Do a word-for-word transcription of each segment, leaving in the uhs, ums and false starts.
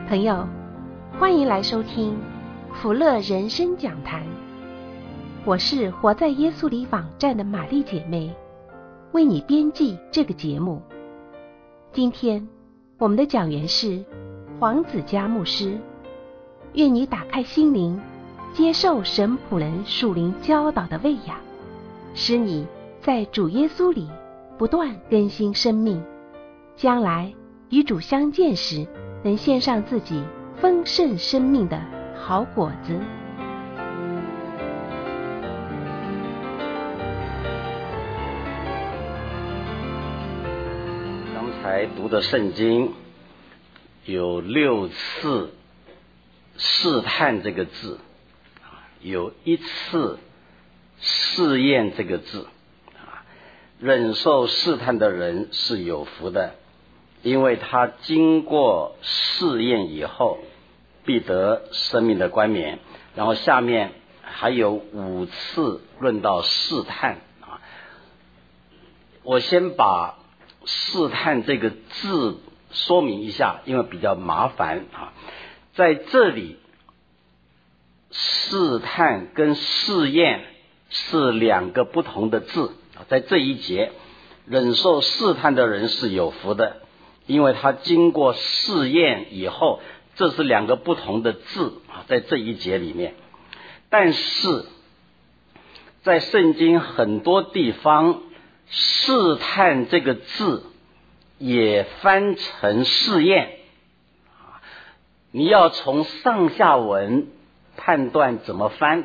朋友，欢迎来收听福乐人生讲坛。我是活在耶稣里网站的玛丽姐妹，为你编辑这个节目。今天我们的讲员是黄子佳牧师，愿你打开心灵，接受神仆人属灵教导的喂养，使你在主耶稣里不断更新生命，将来与主相见时，能献上自己丰盛生命的好果子。 刚才读的圣经有六次试探这个字，有一次试验这个字。忍受试探的人是有福的，因为他经过试验以后必得生命的冠冕。然后下面还有五次论到试探。我先把试探这个字说明一下，因为比较麻烦啊。在这里试探跟试验是两个不同的字。在这一节，忍受试探的人是有福的，因为他经过试验以后，这是两个不同的字啊，在这一节里面。但是在圣经很多地方，试探这个字也翻成试验。你要从上下文判断怎么翻。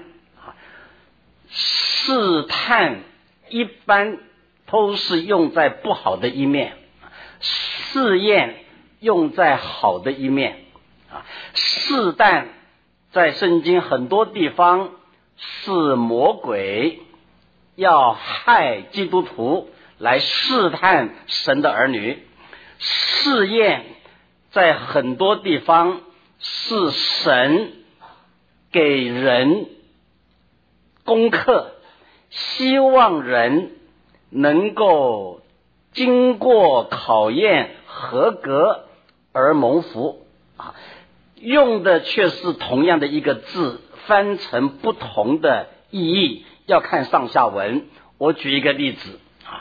试探一般都是用在不好的一面，试验用在好的一面。试探在圣经很多地方是魔鬼要害基督徒，来试探神的儿女。试验在很多地方是神给人功课，希望人能够经过考验合格而蒙福。用的却是同样的一个字，翻成不同的意义，要看上下文。我举一个例子，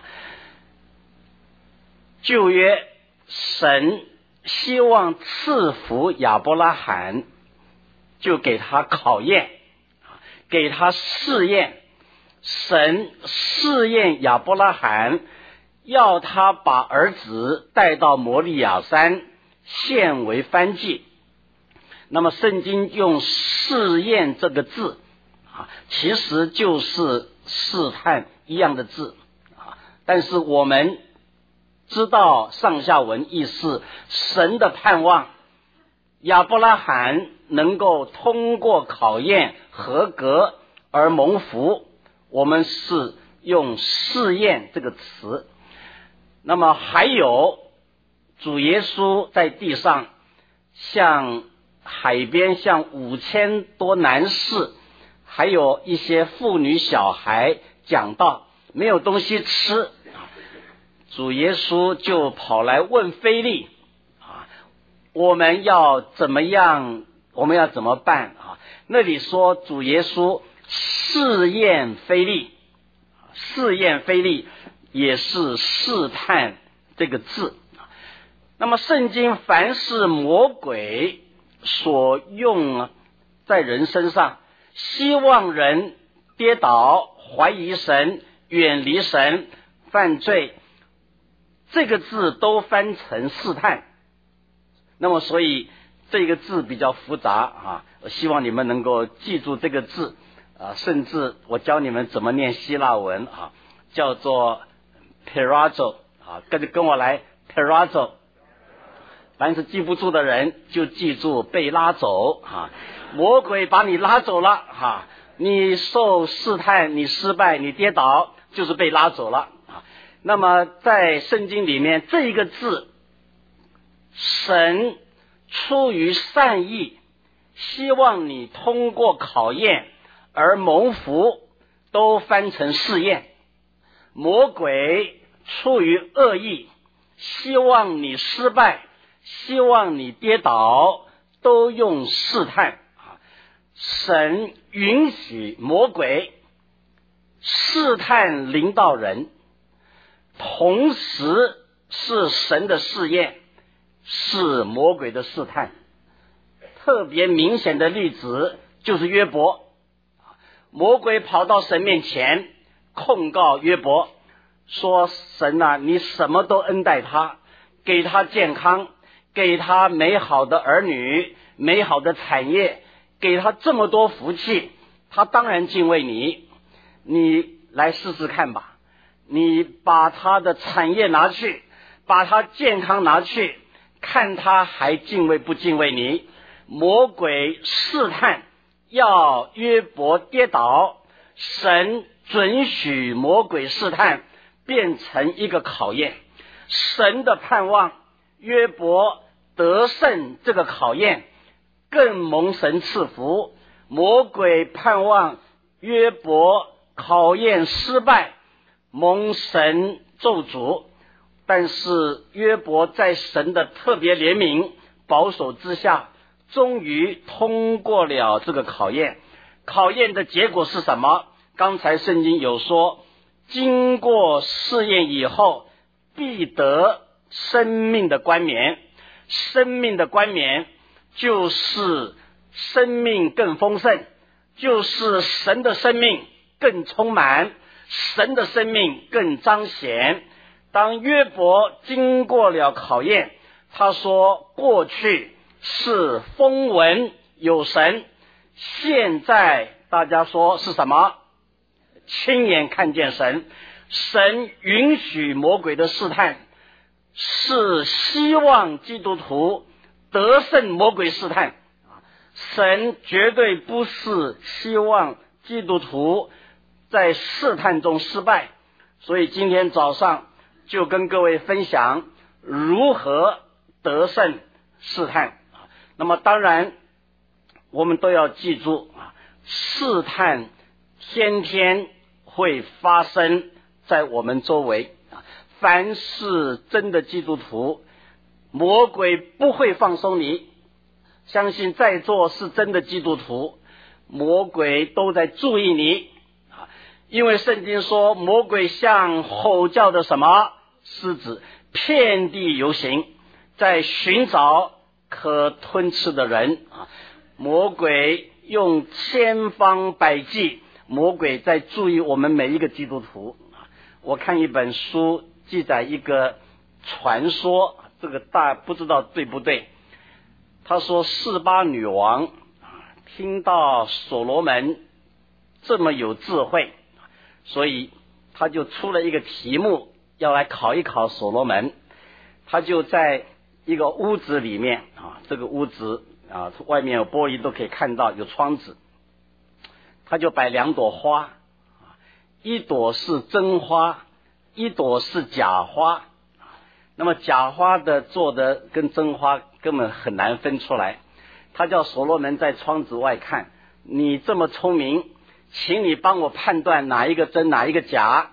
旧约神希望赐福亚伯拉罕，就给他考验，给他试验。神试验亚伯拉罕，要他把儿子带到摩利亚山献为燔祭。那么圣经用试验这个字啊，其实就是试探一样的字啊，但是我们知道上下文意思，神的盼望亚伯拉罕能够通过考验合格而蒙福，我们是用试验这个词。那么还有主耶稣在地上向海边向五千多男士，还有一些妇女小孩讲道，没有东西吃，主耶稣就跑来问腓利，我们要怎么样，我们要怎么办啊？那里说主耶稣试验腓利，试验腓利也是试探这个字。那么圣经凡是魔鬼所用在人身上，希望人跌倒、怀疑神、远离神、犯罪，这个字都翻成试探。那么所以这个字比较复杂啊，我希望你们能够记住这个字啊，甚至我教你们怎么念希腊文啊，叫做 peirazo 啊，跟着跟我来 peirazo。凡是记不住的人就记住被拉走啊，魔鬼把你拉走了啊，你受试探，你失败，你跌倒，就是被拉走了啊。那么在圣经里面这一个字，神出于善意，希望你通过考验而蒙福，都翻成试验。魔鬼出于恶意，希望你失败，希望你跌倒， 都用试探。神允许魔鬼试探领导人，同时是神的试验，是魔鬼的试探。特别明显的例子就是约伯，魔鬼跑到神面前控告约伯，说神啊，你什么都恩待他，给他健康，给他美好的儿女，美好的产业，给他这么多福气，他当然敬畏你。你来试试看吧，你把他的产业拿去，把他健康拿去，看他还敬畏不敬畏你。魔鬼试探要约伯跌倒，神准许魔鬼试探变成一个考验，神的盼望约伯得胜这个考验，更蒙神赐福。魔鬼盼望约伯考验失败，蒙神咒诅。但是约伯在神的特别怜悯保守之下，终于通过了这个考验。考验的结果是什么？刚才圣经有说，经过试验以后必得生命的冠冕。生命的冠冕就是生命更丰盛，就是神的生命更充满，神的生命更彰显。当约伯经过了考验，他说过去是风闻有神，现在大家说是什么？亲眼看见神。神允许魔鬼的试探，是希望基督徒得胜魔鬼试探。神绝对不是希望基督徒在试探中失败。所以今天早上就跟各位分享如何得胜试探。那么当然我们都要记住，试探天天会发生在我们周围。凡是真的基督徒，魔鬼不会放松你。相信在座是真的基督徒，魔鬼都在注意你。因为圣经说，魔鬼像吼叫的什么狮子，遍地游行，在寻找可吞吃的人。魔鬼用千方百计，魔鬼在注意我们每一个基督徒。我看一本书记载一个传说，这个大不知道对不对。他说示巴女王听到所罗门这么有智慧，所以他就出了一个题目要来考一考所罗门。他就在一个屋子里面啊，这个屋子啊外面有玻璃都可以看到，有窗子。他就摆两朵花，一朵是真花，一朵是假花。那么假花的做的跟真花根本很难分出来。他叫所罗门在窗子外看，你这么聪明，请你帮我判断哪一个真哪一个假。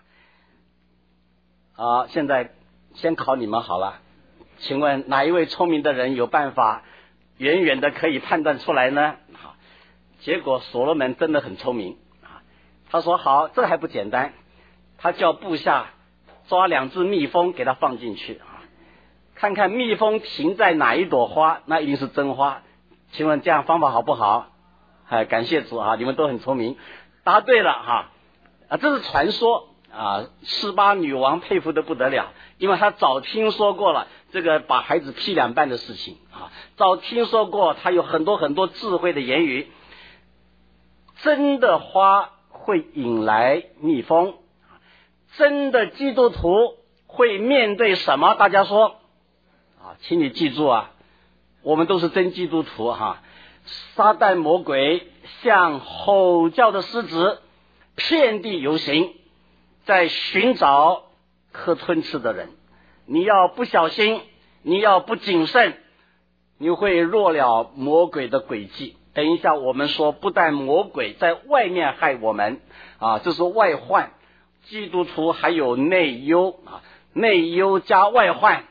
啊，现在先考你们好了，请问哪一位聪明的人有办法远远的可以判断出来呢？好，结果所罗门真的很聪明。他说好，这还不简单。他叫部下抓两只蜜蜂给他放进去，看看蜜蜂停在哪一朵花，那一定是真花。请问这样方法好不好？哎，感谢主啊，你们都很聪明，答对了哈。啊，这是传说啊，示巴女王佩服得不得了，因为她早听说过了这个把孩子劈两半的事情啊，早听说过她有很多很多智慧的言语。真的花会引来蜜蜂，真的基督徒会面对什么？大家说啊，请你记住啊，我们都是真基督徒哈。撒旦魔鬼像吼叫的狮子，遍地游行，在寻找可吞吃的人。你要不小心，你要不谨慎，你会落了魔鬼的诡计。等一下我们说，不但魔鬼在外面害我们啊，这是外患，基督徒还有内忧啊，内忧加外患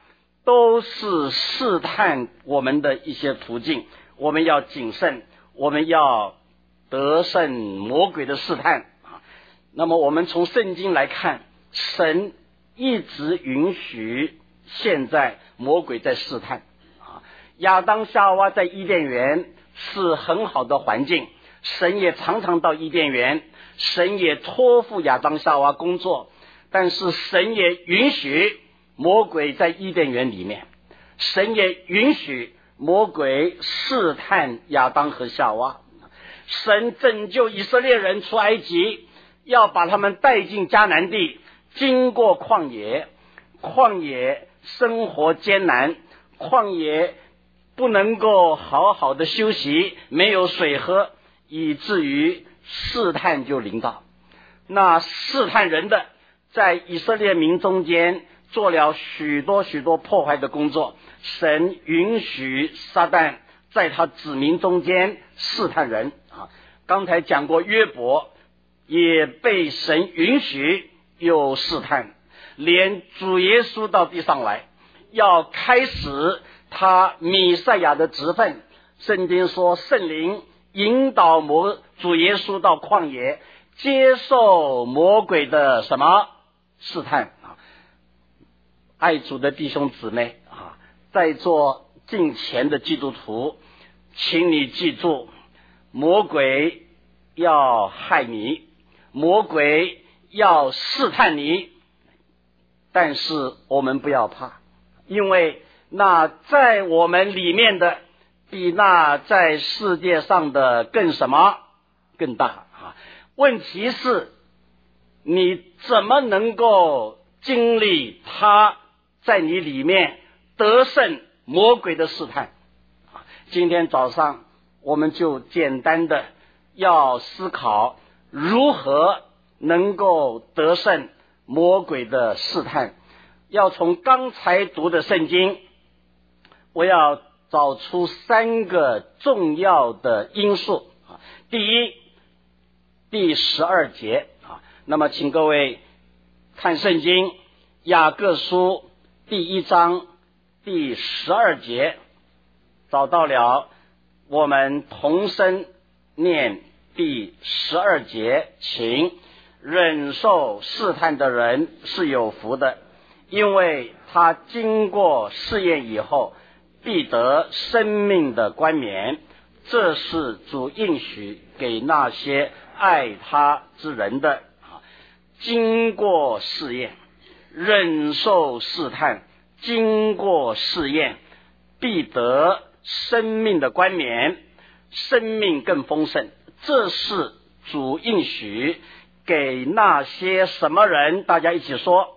都是试探我们的一些途径。我们要谨慎，我们要得胜魔鬼的试探。那么我们从圣经来看，神一直允许现在魔鬼在试探。亚当夏娃在伊甸园是很好的环境，神也常常到伊甸园，神也托付亚当夏娃工作，但是神也允许魔鬼在伊甸园里面，神也允许魔鬼试探亚当和夏娃。神拯救以色列人出埃及，要把他们带进迦南地，经过旷野，旷野生活艰难，旷野不能够好好的休息，没有水喝，以至于试探就临到。那试探人的在以色列民中间做了许多许多破坏的工作，神允许撒旦在他子民中间试探人啊。刚才讲过约伯也被神允许有试探，连主耶稣到地上来要开始他弥赛亚的职分，圣经说圣灵引导魔主耶稣到旷野，接受魔鬼的什么试探啊！爱主的弟兄姊妹啊，在座敬虔的基督徒，请你记住，魔鬼要害你，魔鬼要试探你，但是我们不要怕，因为那在我们里面的比那在世界上的更什么更大啊！问题是你怎么能够经历他在你里面得胜魔鬼的试探。今天早上我们就简单的要思考如何能够得胜魔鬼的试探。要从刚才读的圣经，我要找出三个重要的因素。第一，第十二节啊，那么请各位看圣经雅各书第一章第十二节，找到了，我们同声念第十二节，请忍受试探的人是有福的，因为他经过试验以后必得生命的冠冕，这是主应许给那些爱他之人的。经过试验，忍受试探，经过试验必得生命的冠冕，生命更丰盛，这是主应许给那些什么人？大家一起说，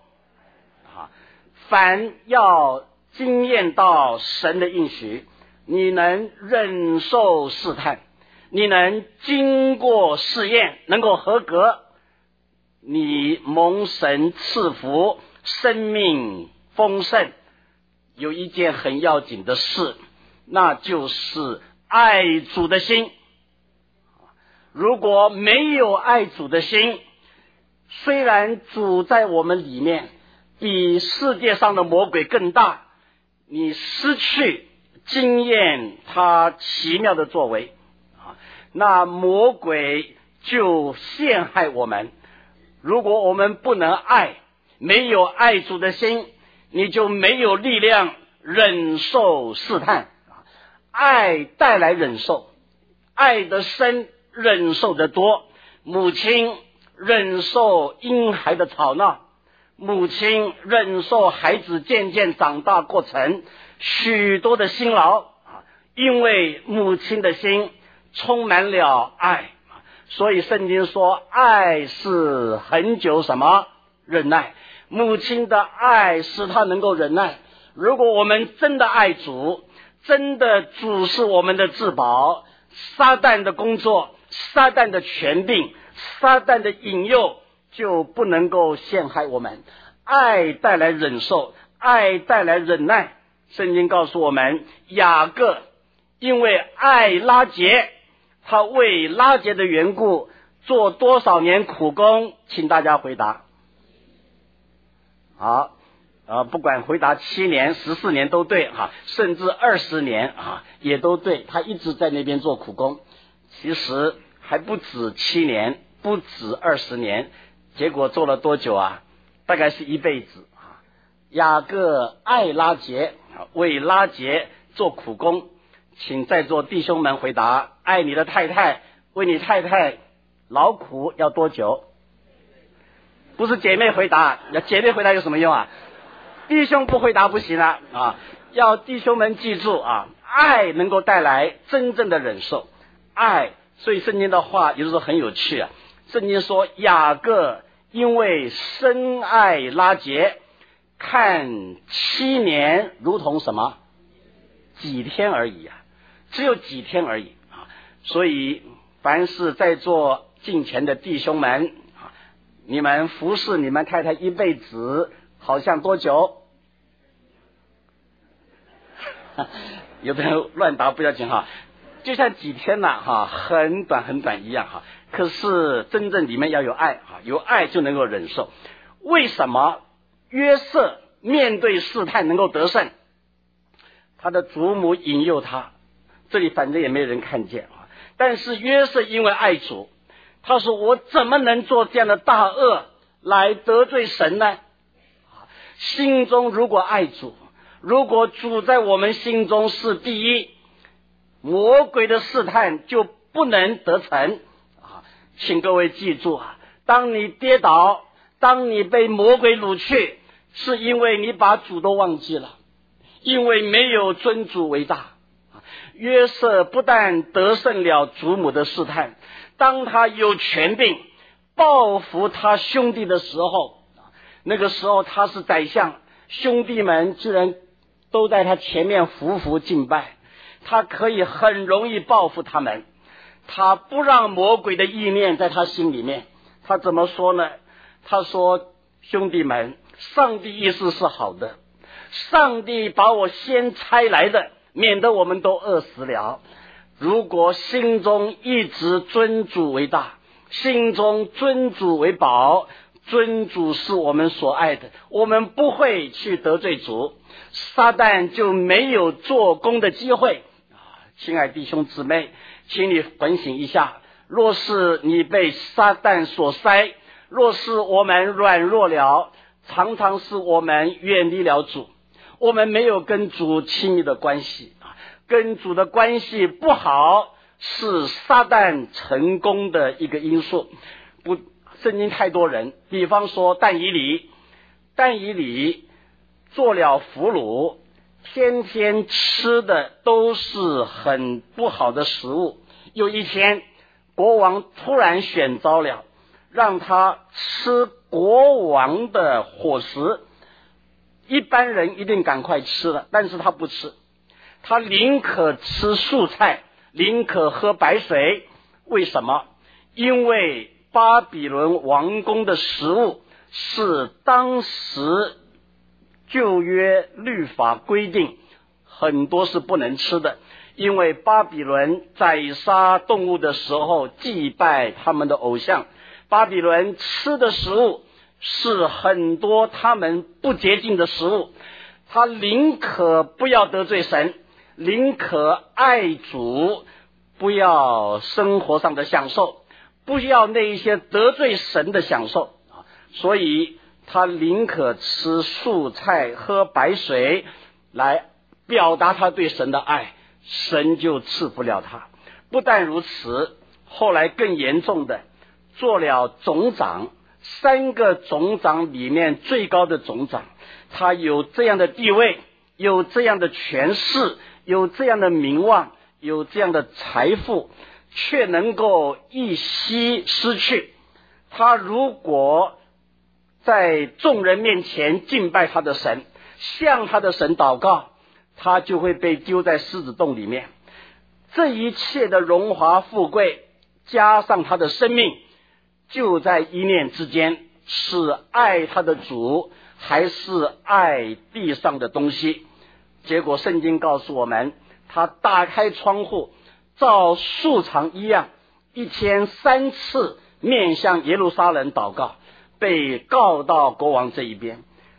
凡要经验到神的应许，你能忍受试探，你能经过试验，能够合格，你蒙神赐福，生命丰盛。有一件很要紧的事，那就是爱主的心。如果没有爱主的心，虽然主在我们里面比世界上的魔鬼更大，你失去经验他奇妙的作为，那魔鬼就陷害我们。如果我们不能爱，没有爱主的心，你就没有力量忍受试探。爱带来忍受，爱的深，忍受的多。母亲忍受婴孩的吵闹，母亲忍受孩子渐渐长大过程许多的辛劳，因为母亲的心充满了爱，所以圣经说爱是恒久什么忍耐。母亲的爱使她能够忍耐。如果我们真的爱主，真的主是我们的至宝，撒旦的工作，撒旦的权柄，撒旦的引诱就不能够陷害我们。爱带来忍受，爱带来忍耐。圣经告诉我们，雅各因为爱拉结，他为拉结的缘故做多少年苦工？请大家回答。好， 啊，不管回答七年、十四年都对啊，甚至二十年啊也都对。他一直在那边做苦工，其实还不止七年，不止二十年，结果做了多久啊？大概是一辈子啊。雅各爱拉结，为拉结做苦工，请在座弟兄们回答：爱你的太太，为你太太劳苦要多久？不是姐妹回答，要姐妹回答有什么用啊？弟兄不回答不行了啊！要弟兄们记住啊，爱能够带来真正的忍受，爱。所以圣经的话有的时候很有趣啊。圣经说雅各因为深爱拉结，看七年如同什么？几天而已啊，只有几天而已啊！所以凡是在座敬虔的弟兄们啊，你们服侍你们太太一辈子，好像多久？有的人乱答不要紧哈，就像几天呐哈，很短很短一样哈。可是真正里面要有爱哈，有爱就能够忍受。为什么约瑟面对试探能够得胜？他的祖母引诱他，这里反正也没有人看见啊。但是约瑟因为爱主，他说我怎么能做这样的大恶来得罪神呢？心中如果爱主，如果主在我们心中是第一，魔鬼的试探就不能得逞啊！请各位记住啊，当你跌倒，当你被魔鬼掳去，是因为你把主都忘记了，因为没有尊主为大。约瑟不但得胜了祖母的试探，当他有权柄报复他兄弟的时候，那个时候他是宰相，兄弟们居然都在他前面匍匐敬拜，他可以很容易报复他们。他不让魔鬼的意念在他心里面。他怎么说呢？他说兄弟们，上帝意思是好的，上帝把我先差来的，免得我们都饿死了。如果心中一直尊主为大，心中尊主为宝，尊主是我们所爱的，我们不会去得罪主，撒旦就没有做工的机会。亲爱弟兄姊妹，请你反省一下，若是你被撒旦所塞，若是我们软弱了，常常是我们远离了主，我们没有跟主亲密的关系，跟主的关系不好，是撒旦成功的一个因素。不，圣经太多人，比方说但以理，但以理做了俘虏，天天吃的都是很不好的食物。有一天国王突然选召了，让他吃国王的伙食，一般人一定赶快吃了，但是他不吃，他宁可吃素菜，宁可喝白水。为什么？因为巴比伦王宫的食物是当时旧约律法规定很多是不能吃的，因为巴比伦宰杀动物的时候祭拜他们的偶像，巴比伦吃的食物是很多他们不洁净的食物。他宁可不要得罪神，宁可爱主，不要生活上的享受，不要那一些得罪神的享受，所以他宁可吃素菜喝白水来表达他对神的爱，神就赐福了他。不但如此，后来更严重的，做了总长，三个总长里面最高的总长，他有这样的地位，有这样的权势，有这样的名望，有这样的财富，却能够一夕失去。他如果在众人面前敬拜他的神，向他的神祷告，他就会被丢在狮子洞里面。这一切的荣华富贵加上他的生命，就在一念之间，是爱他的主还是爱地上的东西。结果圣经告诉我们，他打开窗户，照素常一样，一天三次面向耶路撒冷祷告，被告到国王这一边。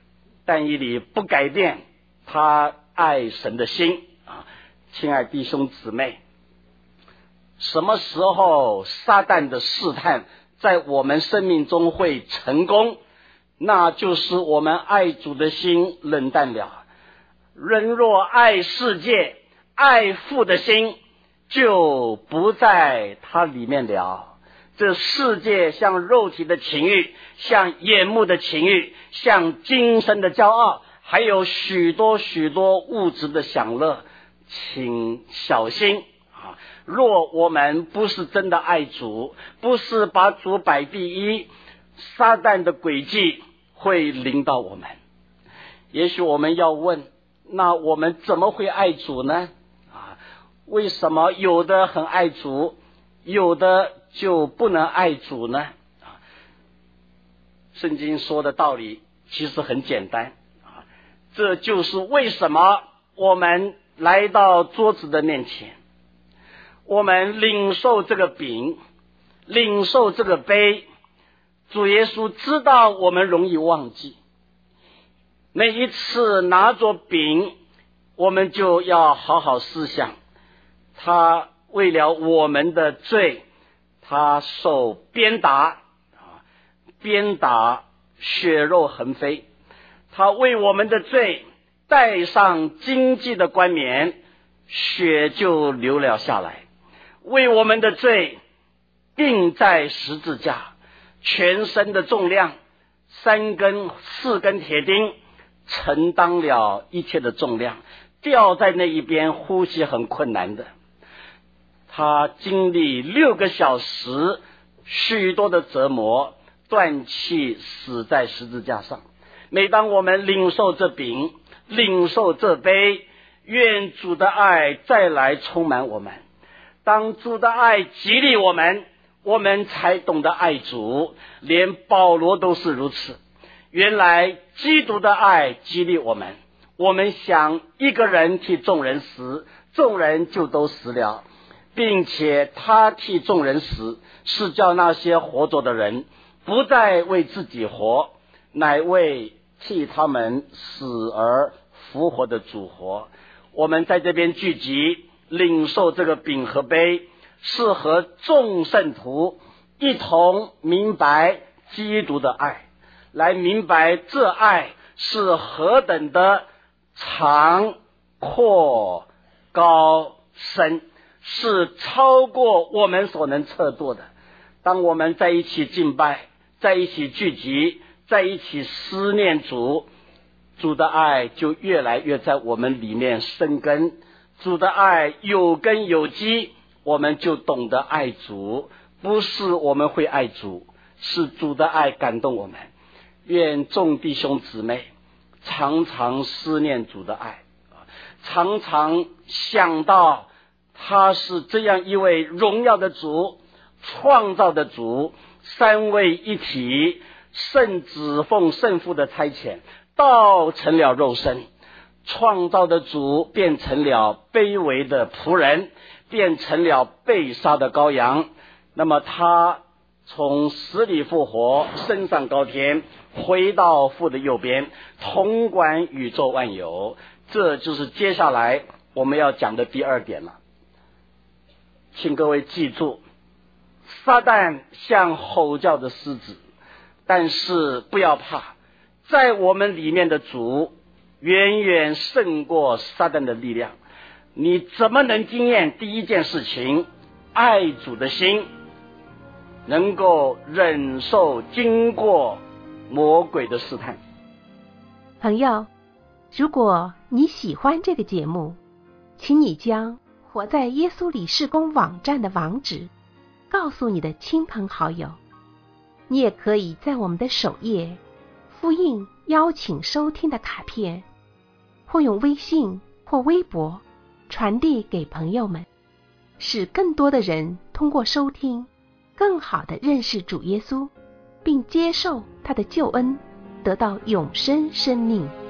但以理不改变他爱神的心啊。亲爱弟兄姊妹，什么时候撒旦的试探在我们生命中会成功，那就是我们爱主的心冷淡了。人若爱世界，爱父的心就不在他里面了。这世界像肉体的情欲，像眼目的情欲，像今生的骄傲，还有许多许多物质的享乐，请小心啊！若我们不是真的爱主，不是把主摆第一，撒旦的诡计会临到我们。也许我们要问，那我们怎么会爱主呢？啊，为什么有的很爱主，有的就不能爱主呢？啊，圣经说的道理其实很简单啊，这就是为什么我们来到桌子的面前，我们领受这个饼，领受这个杯。主耶稣知道我们容易忘记，每一次拿着饼，我们就要好好思想，他为了我们的罪，他受鞭打，鞭打血肉横飞，他为我们的罪戴上荆棘的冠冕，血就流了下来，为我们的罪钉在十字架，全身的重量三根四根铁钉承担了一切的重量，吊在那一边呼吸很困难的。他经历六个小时许多的折磨，断气死在十字架上。每当我们领受这饼，领受这杯，愿主的爱再来充满我们。当主的爱激励我们，我们才懂得爱主，连保罗都是如此。原来基督的爱激励我们，我们想一个人替众人死，众人就都死了，并且他替众人死，是叫那些活着的人不再为自己活，乃为替他们死而复活的主活。我们在这边聚集领受这个饼和杯，是和众圣徒一同明白基督的爱，来明白这爱是何等的长阔高深，是超过我们所能测度的。当我们在一起敬拜，在一起聚集，在一起思念主，主的爱就越来越在我们里面生根。主的爱有根有基，我们就懂得爱主，不是我们会爱主，是主的爱感动我们。愿众弟兄姊妹常常思念主的爱，常常想到他是这样一位荣耀的主，创造的主，三位一体，圣子奉圣父的差遣，道成了肉身，创造的主变成了卑微的仆人，变成了被杀的羔羊。那么他从死里复活，升上高天，回到父的右边，统管宇宙万有。这就是接下来我们要讲的第二点了。请各位记住，撒旦像吼叫的狮子，但是不要怕，在我们里面的主远远胜过撒旦的力量。你怎么能经验第一件事情，爱主的心，能够忍受经过魔鬼的试探？ 朋友，如果你喜欢这个节目，请你将活在耶稣里事工网站的网址告诉你的亲朋好友。你也可以在我们的首页复印邀请收听的卡片，或用微信或微博传递给朋友们，使更多的人通过收听更好地认识主耶稣，并接受他的救恩，得到永生生命。